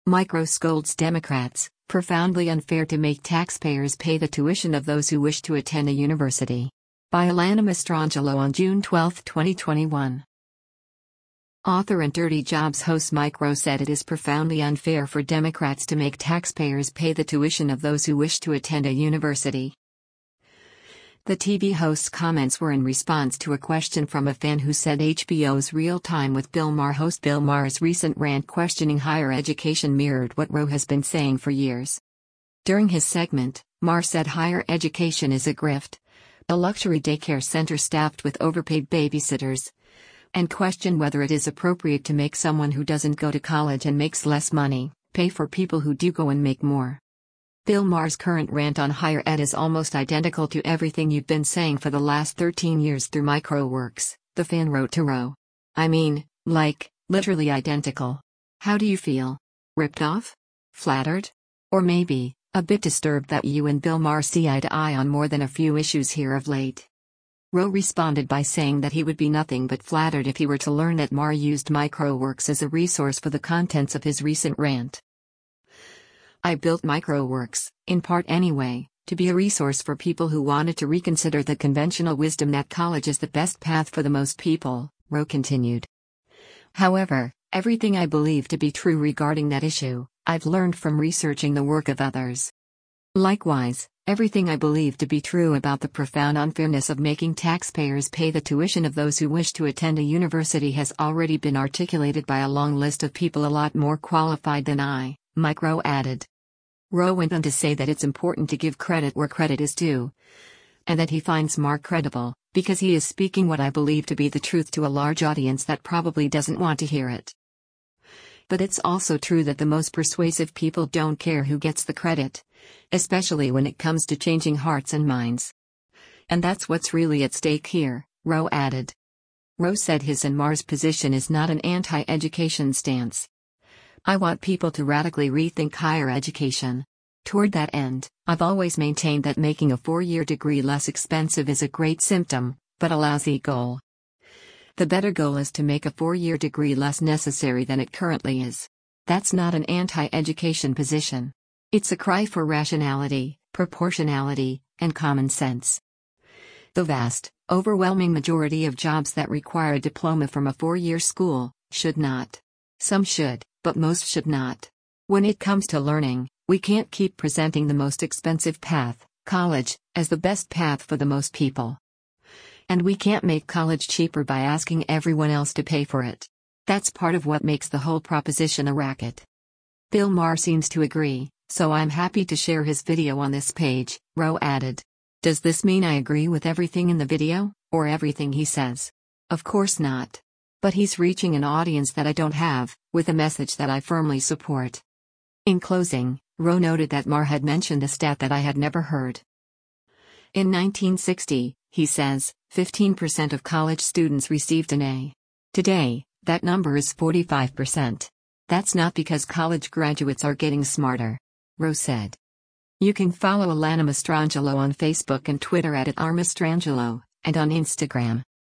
Micro scolds Democrats, profoundly unfair to make taxpayers pay the tuition of those who wish to attend a university. By Alana Mastrangelo on June 12, 2021. Author and Dirty Jobs host Micro said it is profoundly unfair for Democrats to make taxpayers pay the tuition of those who wish to attend a university. The TV host's comments were in response to a question from a fan who said HBO's Real Time with Bill Maher host Bill Maher's recent rant questioning higher education mirrored what Roe has been saying for years. During his segment, Maher said higher education is a grift, a luxury daycare center staffed with overpaid babysitters, and questioned whether it is appropriate to make someone who doesn't go to college and makes less money pay for people who do go and make more. Bill Maher's current rant on higher ed is almost identical to everything you've been saying for the last 13 years through Microworks, the fan wrote to Roe. I mean, literally identical. How do you feel? Ripped off? Flattered? Or maybe, a bit disturbed that you and Bill Maher see eye to eye on more than a few issues here of late? Roe responded by saying that he would be nothing but flattered if he were to learn that Maher used Microworks as a resource for the contents of his recent rant. I built Microworks, in part anyway, to be a resource for people who wanted to reconsider the conventional wisdom that college is the best path for the most people, Roe continued. However, everything I believe to be true regarding that issue, I've learned from researching the work of others. Likewise, everything I believe to be true about the profound unfairness of making taxpayers pay the tuition of those who wish to attend a university has already been articulated by a long list of people a lot more qualified than I, Micro added. Roe went on to say that it's important to give credit where credit is due, and that he finds Maher credible, because he is speaking what I believe to be the truth to a large audience that probably doesn't want to hear it. But it's also true that the most persuasive people don't care who gets the credit, especially when it comes to changing hearts and minds. And that's what's really at stake here, Roe added. Roe said his and Maher's position is not an anti-education stance. I want people to radically rethink higher education. Toward that end, I've always maintained that making a 4-year degree less expensive is a great symptom, but a lousy goal. The better goal is to make a 4-year degree less necessary than it currently is. That's not an anti-education position. It's a cry for rationality, proportionality, and common sense. The vast, overwhelming majority of jobs that require a diploma from a 4-year school should not. Some should, but most should not. When it comes to learning, we can't keep presenting the most expensive path, college, as the best path for the most people. And we can't make college cheaper by asking everyone else to pay for it. That's part of what makes the whole proposition a racket. Bill Maher seems to agree, so I'm happy to share his video on this page, Roe added. Does this mean I agree with everything in the video, or everything he says? Of course not. But he's reaching an audience that I don't have, with a message that I firmly support. In closing, Roe noted that Maher had mentioned a stat that I had never heard. In 1960, he says, 15% of college students received an A. Today, that number is 45%. That's not because college graduates are getting smarter, Roe said. You can follow Alana Mastrangelo on Facebook and Twitter @RMastrangelo, and on Instagram